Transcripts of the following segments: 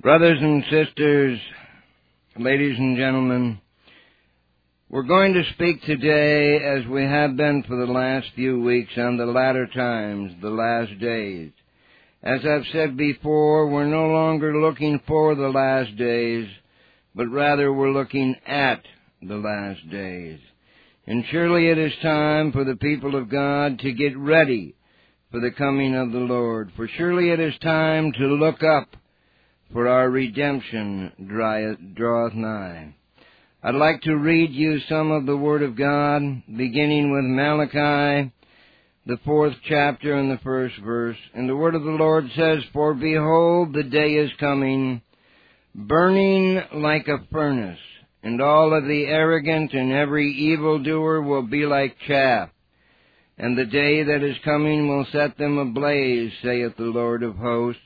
Brothers and sisters, ladies and gentlemen, we're going to speak today, as we have been for the last few weeks, on the latter times, the last days. As I've said before, we're no longer looking for the last days, but rather we're looking at the last days. And surely it is time for the people of God to get ready for the coming of the Lord. For surely it is time to look up, for our redemption draweth nigh. I'd like to read you some of the Word of God, beginning with Malachi, the 4th chapter and the 1st verse. And the Word of the Lord says, "For behold, the day is coming, burning like a furnace, and all of the arrogant and every evildoer will be like chaff. And the day that is coming will set them ablaze, saith the Lord of hosts."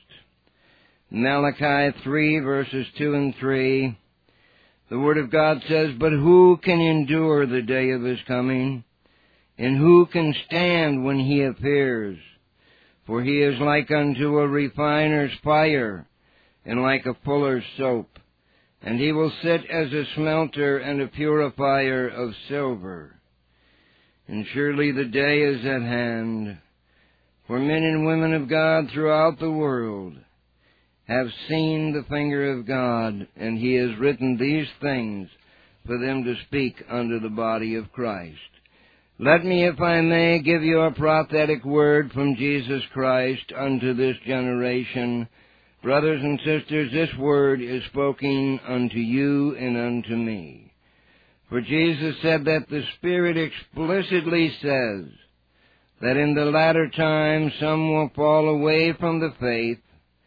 Malachi 3, verses 2 and 3. The Word of God says, "But who can endure the day of his coming? And who can stand when he appears? For he is like unto a refiner's fire, and like a fuller's soap. And he will sit as a smelter and a purifier of silver. And surely the day is at hand, for men and women of God throughout the world have seen the finger of God, and he has written these things for them to speak unto the body of Christ." Let me, if I may, give you a prophetic word from Jesus Christ unto this generation. Brothers and sisters, this word is spoken unto you and unto me. For Jesus said that the Spirit explicitly says that in the latter times some will fall away from the faith,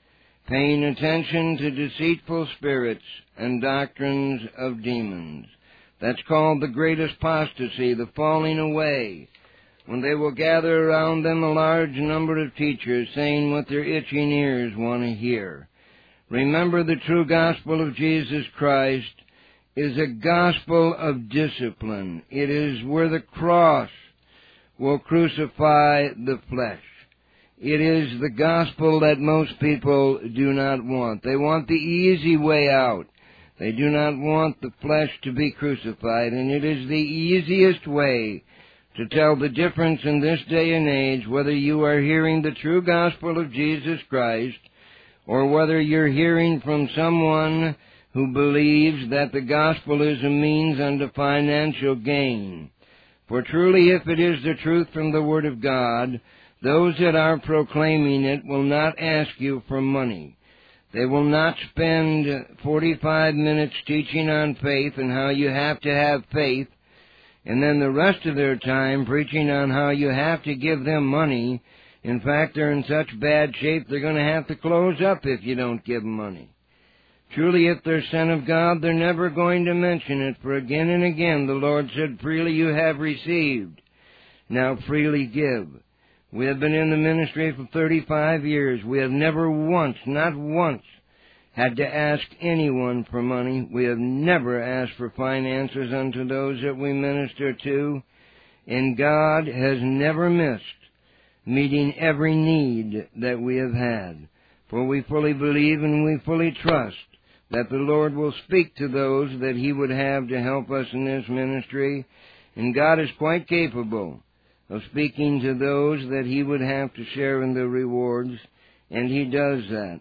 paying attention to deceitful spirits and doctrines of demons. That's called the great apostasy, the falling away, when they will gather around them a large number of teachers saying what their itching ears want to hear. Remember, the true gospel of Jesus Christ is a gospel of discipline. It is where the cross will crucify the flesh. It is the gospel that most people do not want. They want the easy way out. They do not want the flesh to be crucified, and it is the easiest way to tell the difference in this day and age, whether you are hearing the true gospel of Jesus Christ, or whether you're hearing from someone who believes that the gospel is a means unto financial gain. For truly, if it is the truth from the Word of God, those that are proclaiming it will not ask you for money. They will not spend 45 minutes teaching on faith and how you have to have faith, and then the rest of their time preaching on how you have to give them money. In fact, they're in such bad shape they're going to have to close up if you don't give them money. Truly, if they're sent of God, they're never going to mention it, for again and again the Lord said, "Freely you have received, now freely give." We have been in the ministry for 35 years. We have never once, not once, had to ask anyone for money. We have never asked for finances unto those that we minister to. And God has never missed meeting every need that we have had. For we fully believe and we fully trust that the Lord will speak to those that He would have to help us in this ministry. And God is quite capable of speaking to those that He would have to share in the rewards, and He does that.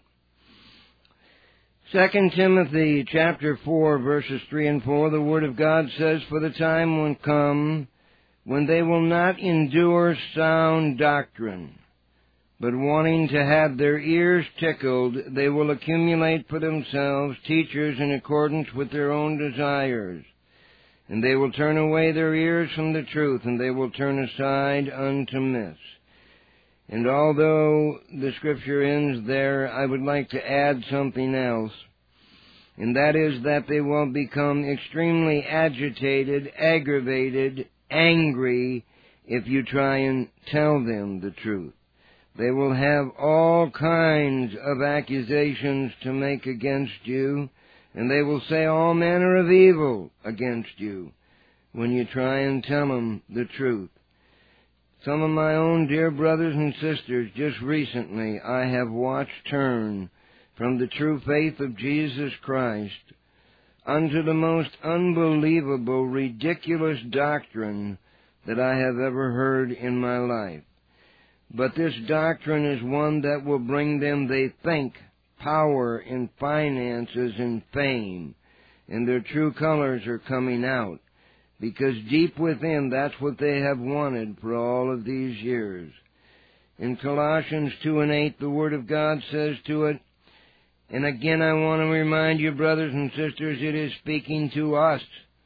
2 Timothy chapter 4, verses 3 and 4, the Word of God says, "For the time will come when they will not endure sound doctrine, but wanting to have their ears tickled, they will accumulate for themselves teachers in accordance with their own desires. And they will turn away their ears from the truth, and they will turn aside unto myths." And although the scripture ends there, I would like to add something else, and that is that they will become extremely agitated, aggravated, angry, if you try and tell them the truth. They will have all kinds of accusations to make against you, and they will say all manner of evil against you when you try and tell them the truth. Some of my own dear brothers and sisters, just recently, I have watched turn from the true faith of Jesus Christ unto the most unbelievable, ridiculous doctrine that I have ever heard in my life. But this doctrine is one that will bring them, they think, power and finances and fame, and their true colors are coming out, because deep within that's what they have wanted for all of these years. In Colossians 2:8, the Word of God says to it, and again I want to remind you, brothers and sisters, it is speaking to us.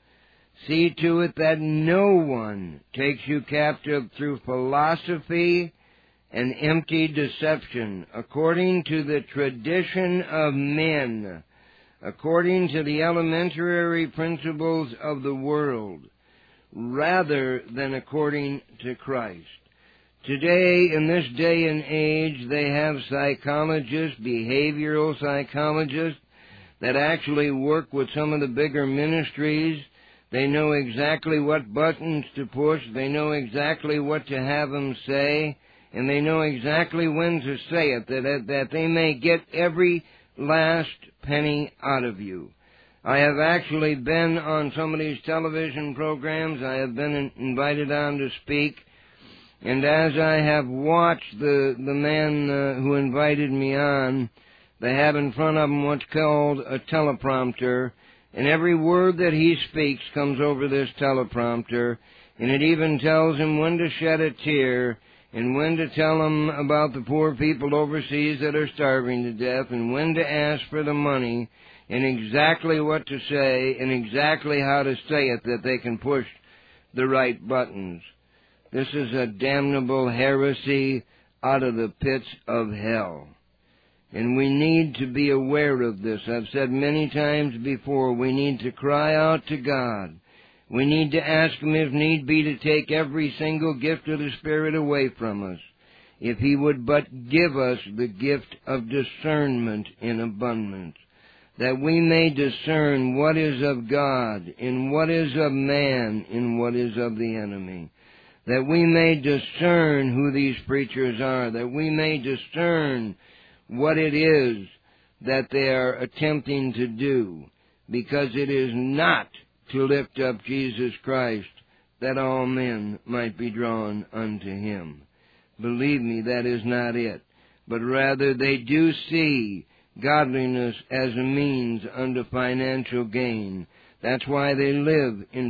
See to it that no one takes you captive through philosophy and empty deception, according to the tradition of men, according to the elementary principles of the world, rather than according to Christ. Today, in this day and age, they have psychologists, behavioral psychologists, that actually work with some of the bigger ministries. They know exactly what buttons to push. They know exactly what to have them say. And they know exactly when to say it, that they may get every last penny out of you. I have actually been on some of these television programs. I have been invited on to speak. And as I have watched the man who invited me on, they have in front of them what's called a teleprompter, and every word that he speaks comes over this teleprompter, and it even tells him when to shed a tear, and when to tell them about the poor people overseas that are starving to death, and when to ask for the money, and exactly what to say, and exactly how to say it, that they can push the right buttons. This is a damnable heresy out of the pits of hell. And we need to be aware of this. I've said many times before, we need to cry out to God. We need to ask Him, if need be, to take every single gift of the Spirit away from us, if He would but give us the gift of discernment in abundance, that we may discern what is of God, and what is of man, and what is of the enemy. That we may discern who these preachers are, that we may discern what it is that they are attempting to do, because it is not to lift up Jesus Christ, that all men might be drawn unto Him. Believe me, that is not it. But rather they do see godliness as a means unto financial gain. That's why they live in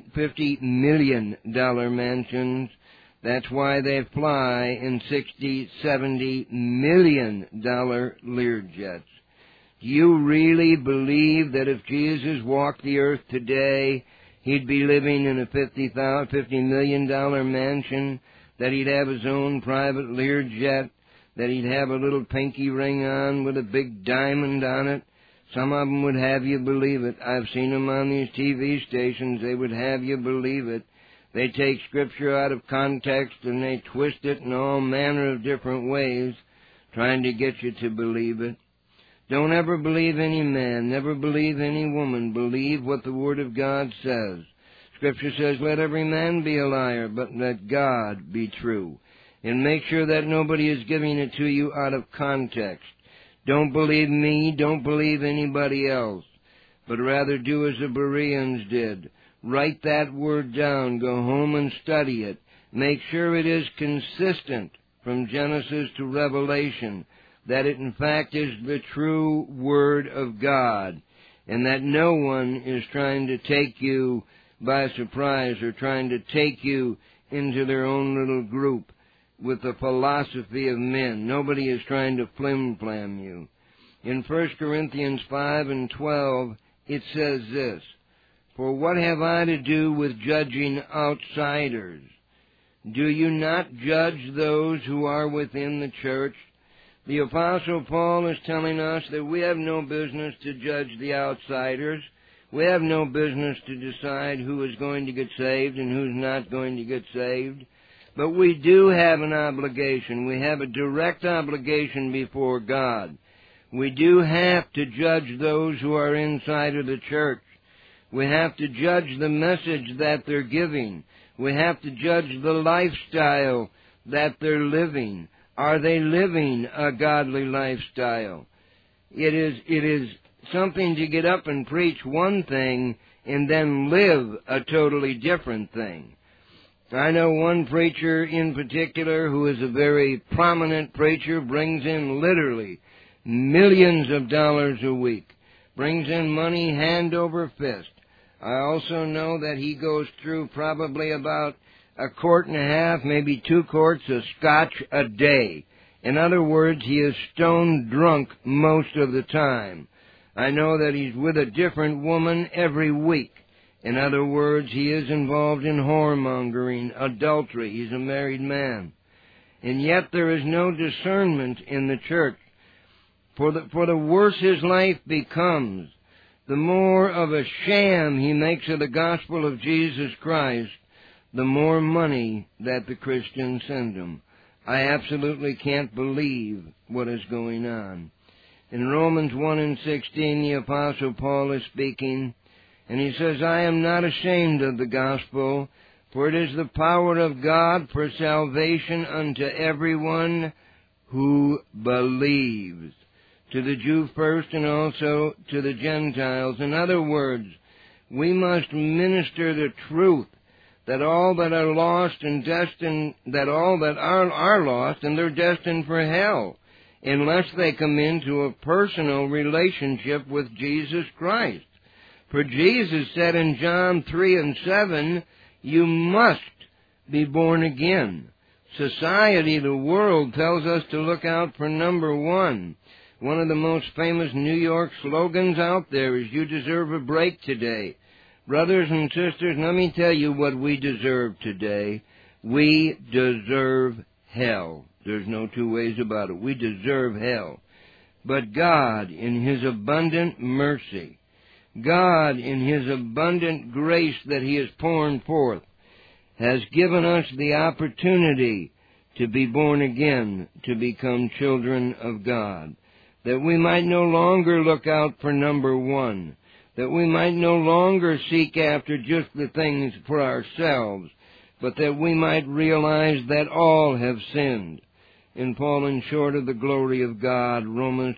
$50 million mansions. That's why they fly in $60, $70 million Learjets. Do you really believe that if Jesus walked the earth today, He'd be living in a $50 million mansion, that He'd have His own private Learjet, that He'd have a little pinky ring on with a big diamond on it? Some of them would have you believe it. I've seen them on these TV stations. They would have you believe it. They take Scripture out of context and they twist it in all manner of different ways, trying to get you to believe it. Don't ever believe any man, never believe any woman. Believe what the Word of God says. Scripture says, let every man be a liar, but let God be true. And make sure that nobody is giving it to you out of context. Don't believe me, don't believe anybody else, but rather do as the Bereans did. Write that word down, go home and study it. Make sure it is consistent from Genesis to Revelation, that it in fact is the true Word of God, and that no one is trying to take you by surprise or trying to take you into their own little group with the philosophy of men. Nobody is trying to flim-flam you. In 1 Corinthians 5:12, it says this, for what have I to do with judging outsiders? Do you not judge those who are within the church? The Apostle Paul is telling us that we have no business to judge the outsiders. We have no business to decide who is going to get saved and who's not going to get saved. But we do have an obligation. We have a direct obligation before God. We do have to judge those who are inside of the church. We have to judge the message that they're giving. We have to judge the lifestyle that they're living. Are they living a godly lifestyle? It is something to get up and preach one thing and then live a totally different thing. I know one preacher in particular who is a very prominent preacher, brings in literally millions of dollars a week, brings in money hand over fist. I also know that he goes through probably about a quart and a half, maybe 2 quarts of scotch a day. In other words, he is stone drunk most of the time. I know that he's with a different woman every week. In other words, he is involved in whoremongering, adultery. He's a married man. And yet there is no discernment in the church. For the worse his life becomes, the more of a sham he makes of the gospel of Jesus Christ, the more money that the Christians send him. I absolutely can't believe what is going on. In Romans 1:16, the Apostle Paul is speaking, and he says, I am not ashamed of the gospel, for it is the power of God for salvation unto everyone who believes, to the Jew first and also to the Gentiles. In other words, we must minister the truth, that all that are lost and destined, that all that are lost and they're destined for hell, unless they come into a personal relationship with Jesus Christ. For Jesus said in John 3:7, you must be born again. Society, the world, tells us to look out for number one. One of the most famous New York slogans out there is, you deserve a break today. Brothers and sisters, let me tell you what we deserve today. We deserve hell. There's no two ways about it. We deserve hell. But God, in His abundant mercy, God, in His abundant grace that He has poured forth, has given us the opportunity to be born again, to become children of God, that we might no longer look out for number one, that we might no longer seek after just the things for ourselves, but that we might realize that all have sinned and fallen short of the glory of God, Romans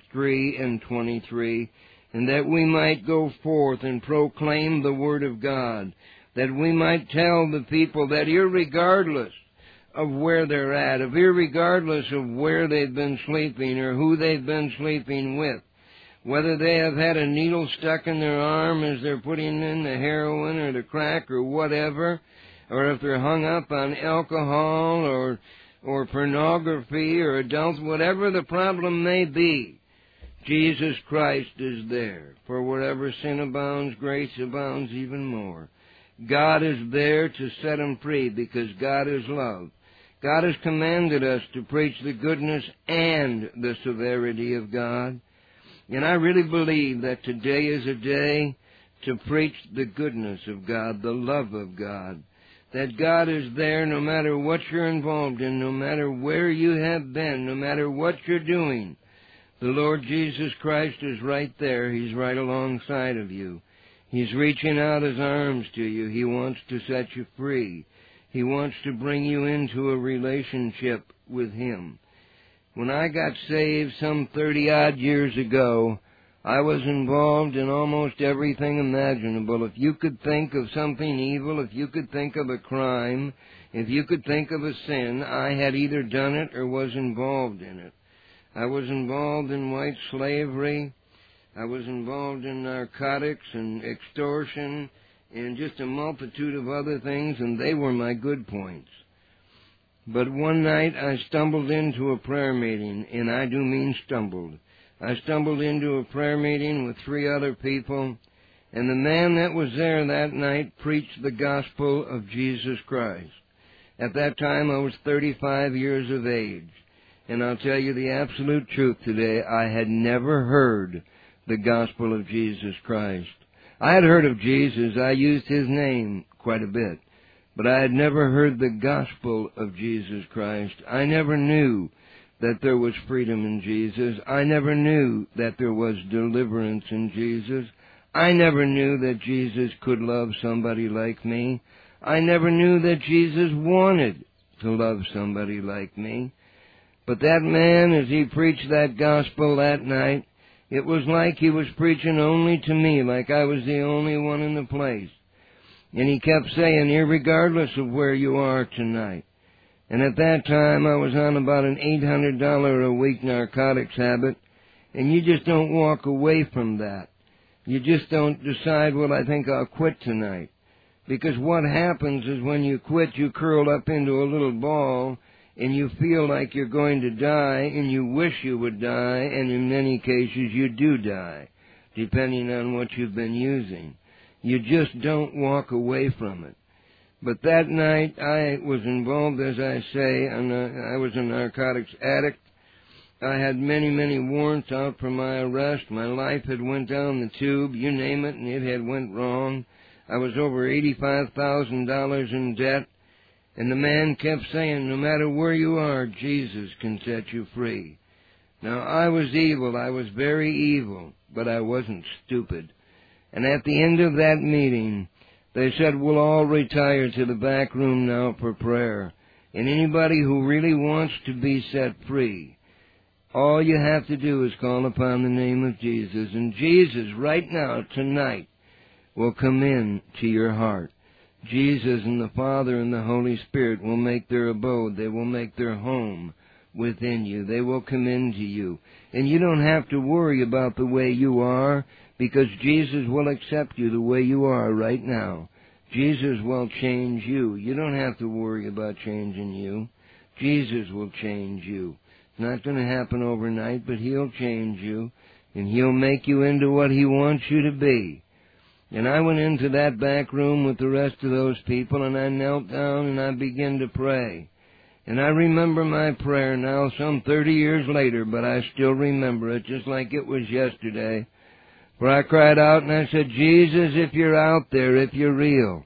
3:23, and that we might go forth and proclaim the Word of God, that we might tell the people that irregardless of where they're at, irregardless of where they've been sleeping or who they've been sleeping with, whether they have had a needle stuck in their arm as they're putting in the heroin or the crack or whatever, or if they're hung up on alcohol or pornography or adults, whatever the problem may be, Jesus Christ is there. For wherever sin abounds, grace abounds even more. God is there to set them free because God is love. God has commanded us to preach the goodness and the severity of God. And I really believe that today is a day to preach the goodness of God, the love of God. That God is there no matter what you're involved in, no matter where you have been, no matter what you're doing. The Lord Jesus Christ is right there. He's right alongside of you. He's reaching out His arms to you. He wants to set you free. He wants to bring you into a relationship with Him. When I got saved some 30-odd years ago, I was involved in almost everything imaginable. If you could think of something evil, if you could think of a crime, if you could think of a sin, I had either done it or was involved in it. I was involved in white slavery. I was involved in narcotics and extortion and just a multitude of other things, and they were my good points. But one night I stumbled into a prayer meeting, and I do mean stumbled. I stumbled into a prayer meeting with 3 other people, and the man that was there that night preached the gospel of Jesus Christ. At that time I was 35 years of age. And I'll tell you the absolute truth today, I had never heard the gospel of Jesus Christ. I had heard of Jesus. I used His name quite a bit. But I had never heard the gospel of Jesus Christ. I never knew that there was freedom in Jesus. I never knew that there was deliverance in Jesus. I never knew that Jesus could love somebody like me. I never knew that Jesus wanted to love somebody like me. But that man, as he preached that gospel that night, It was like he was preaching only to me, like I was the only one in the place. And he kept saying, irregardless of where you are tonight. And at that time, I was on about an $800 a week narcotics habit, and you just don't walk away from that. You just don't decide, well, I think I'll quit tonight. Because what happens is when you quit, you curl up into a little ball, and you feel like you're going to die, and you wish you would die, and in many cases you do die, depending on what you've been using. You just don't walk away from it. But that night, I was involved, as I say, I was a narcotics addict. I had many, many warrants out for my arrest. My life had went down the tube, you name it, and it had went wrong. I was over $85,000 in debt, and the man kept saying, no matter where you are, Jesus can set you free. Now, I was evil. I was very evil, but I wasn't stupid. And at the end of that meeting, they said, we'll all retire to the back room now for prayer. And anybody who really wants to be set free, all you have to do is call upon the name of Jesus. And Jesus, right now, tonight, will come in to your heart. Jesus and the Father and the Holy Spirit will make their abode. They will make their home within you. They will come into you. And you don't have to worry about the way you are, because Jesus will accept you the way you are right now. Jesus will change you. You don't have to worry about changing you. Jesus will change you. It's not going to happen overnight, but He'll change you, and He'll make you into what He wants you to be. And I went into that back room with the rest of those people, and I knelt down and I began to pray. And I remember my prayer now some 30 years later, but I still remember it just like it was yesterday. For I cried out and I said, Jesus, if you're out there, if you're real,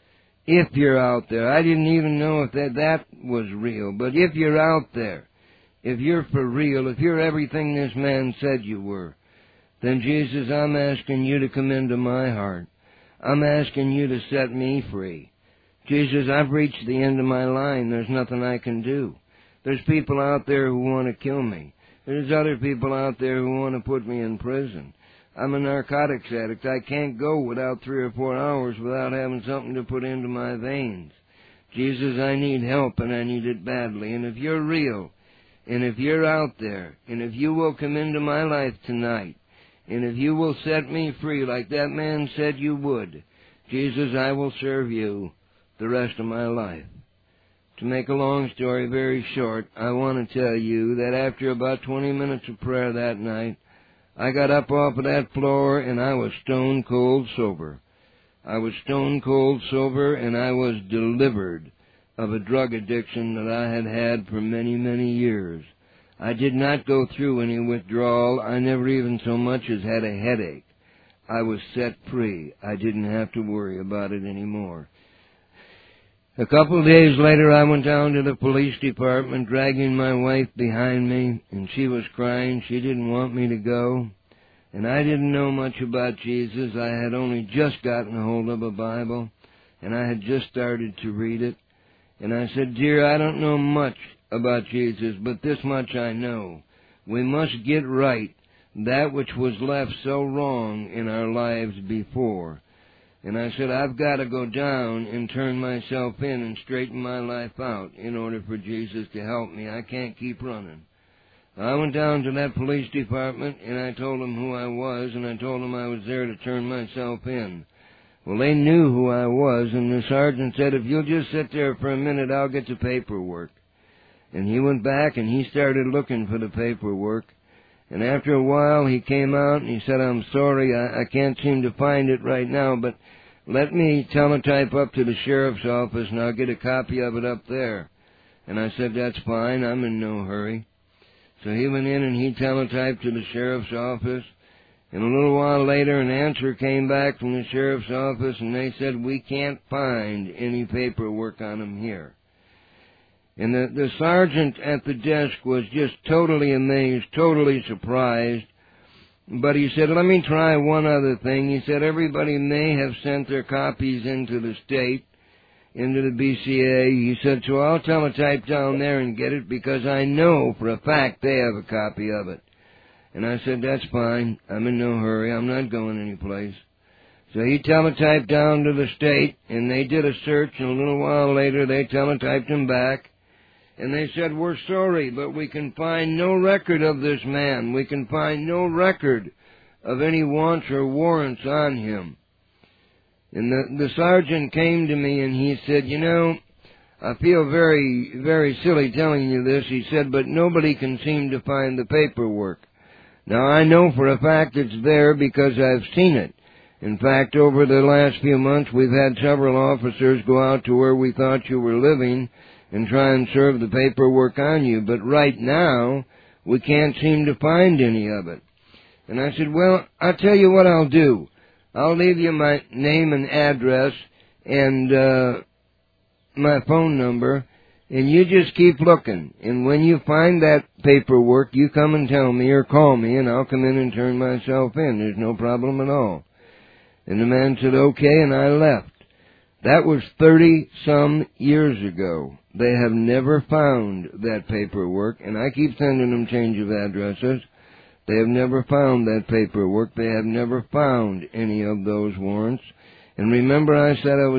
if you're out there, I didn't even know if that was real, but if you're out there, if you're for real, if you're everything this man said you were, then Jesus, I'm asking you to come into my heart. I'm asking you to set me free. Jesus, I've reached the end of my line. There's nothing I can do. There's people out there who want to kill me. There's other people out there who want to put me in prison. I'm a narcotics addict. I can't go without 3 or 4 hours without having something to put into my veins. Jesus, I need help, and I need it badly. And if you're real, and if you're out there, and if you will come into my life tonight, and if you will set me free like that man said you would, Jesus, I will serve you the rest of my life. To make a long story very short, I want to tell you that after about 20 minutes of prayer that night, I got up off of that floor and I was stone cold sober. I was stone cold sober, and I was delivered of a drug addiction that I had had for many, many years. I did not go through any withdrawal. I never even so much as had a headache. I was set free. I didn't have to worry about it anymore. A couple of days later, I went down to the police department, dragging my wife behind me, and she was crying. She didn't want me to go. And I didn't know much about Jesus. I had only just gotten a hold of a Bible, and I had just started to read it. And I said, dear, I don't know much about Jesus, but this much I know. We must get right that which was left so wrong in our lives before. And I said, I've got to go down and turn myself in and straighten my life out in order for Jesus to help me. I can't keep running. I went down to that police department, and I told them who I was, and I told them I was there to turn myself in. Well, they knew who I was, and the sergeant said, if you'll just sit there for a minute, I'll get the paperwork. And he went back, and he started looking for the paperwork. And after a while, he came out, and he said, I'm sorry, I can't seem to find it right now, but let me teletype up to the sheriff's office, and I'll get a copy of it up there. And I said, that's fine, I'm in no hurry. So he went in, and he teletyped to the sheriff's office. And a little while later, an answer came back from the sheriff's office, and they said, we can't find any paperwork on him here. And the sergeant at the desk was just totally amazed, totally surprised. But he said, let me try one other thing. He said, everybody may have sent their copies into the state, into the BCA. He said, so I'll teletype down there and get it, because I know for a fact they have a copy of it. And I said, that's fine. I'm in no hurry. I'm not going anyplace. So he teletyped down to the state, and they did a search, and a little while later they teletyped him back. And they said, we're sorry, but we can find no record of this man. We can find no record of any wants or warrants on him. And the sergeant came to me and he said, you know, I feel very, very silly telling you this. He said, but nobody can seem to find the paperwork. Now, I know for a fact it's there because I've seen it. In fact, over the last few months, we've had several officers go out to where we thought you were living and try and serve the paperwork on you. But right now, we can't seem to find any of it. And I said, well, I'll tell you what I'll do. I'll leave you my name and address and my phone number, and you just keep looking. And when you find that paperwork, you come and tell me or call me, and I'll come in and turn myself in. There's no problem at all. And the man said, okay, and I left. That was 30-some years ago. They have never found that paperwork, and I keep sending them change of addresses. They have never found that paperwork. They have never found any of those warrants. And remember I said I was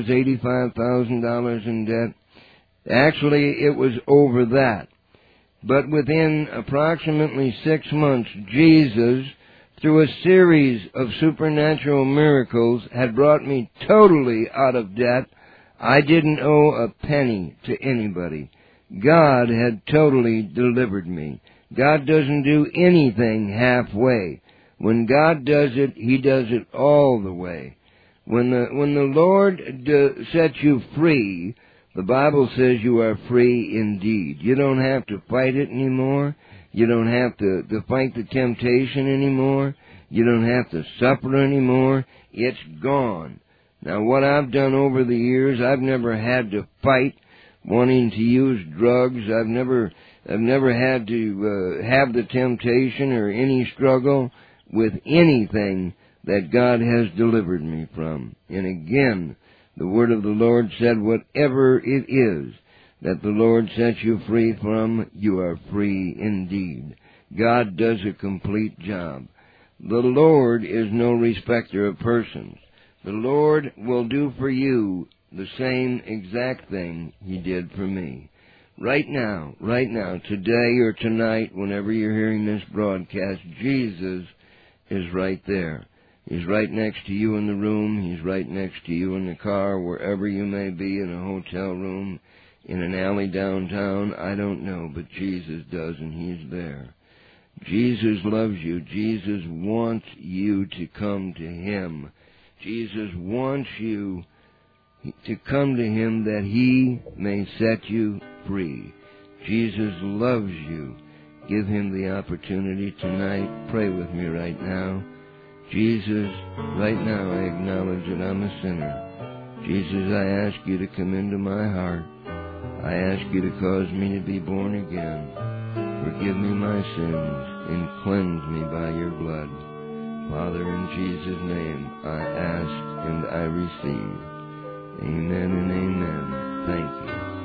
$85,000 in debt? Actually, it was over that. But within approximately 6 months, Jesus, through a series of supernatural miracles, had brought me totally out of debt. I didn't owe a penny to anybody. God had totally delivered me. God doesn't do anything halfway. When God does it, He does it all the way. When the Lord sets you free, the Bible says you are free indeed. You don't have to fight it anymore. You don't have to fight the temptation anymore. You don't have to suffer anymore. It's gone. Now, what I've done over the years, I've never had to fight wanting to use drugs. I've never had to have the temptation or any struggle with anything that God has delivered me from. And again, the word of the Lord said, whatever it is that the Lord sets you free from, you are free indeed. God does a complete job. The Lord is no respecter of persons. The Lord will do for you the same exact thing He did for me. Right now, today or tonight, whenever you're hearing this broadcast, Jesus is right there. He's right next to you in the room. He's right next to you in the car, wherever you may be, in a hotel room, in an alley downtown. I don't know, but Jesus does, and He's there. Jesus loves you. Jesus wants you to come to Him. Jesus wants you to come to Him that He may set you free. Jesus loves you. Give Him the opportunity tonight. Pray with me right now. Jesus, right now I acknowledge that I'm a sinner. Jesus, I ask you to come into my heart. I ask you to cause me to be born again. Forgive me my sins and cleanse me by your blood. Father, in Jesus' name, I ask and I receive. Amen and amen. Thank you.